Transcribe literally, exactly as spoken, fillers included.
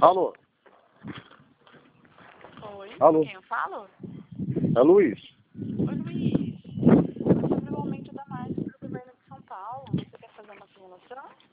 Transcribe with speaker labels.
Speaker 1: Alô?
Speaker 2: Oi,
Speaker 1: Alô?
Speaker 2: quem eu falo?
Speaker 1: É Luiz.
Speaker 2: Oi, Luiz. É sobre o aumento da margem do governo de São Paulo. Você quer fazer uma simulação?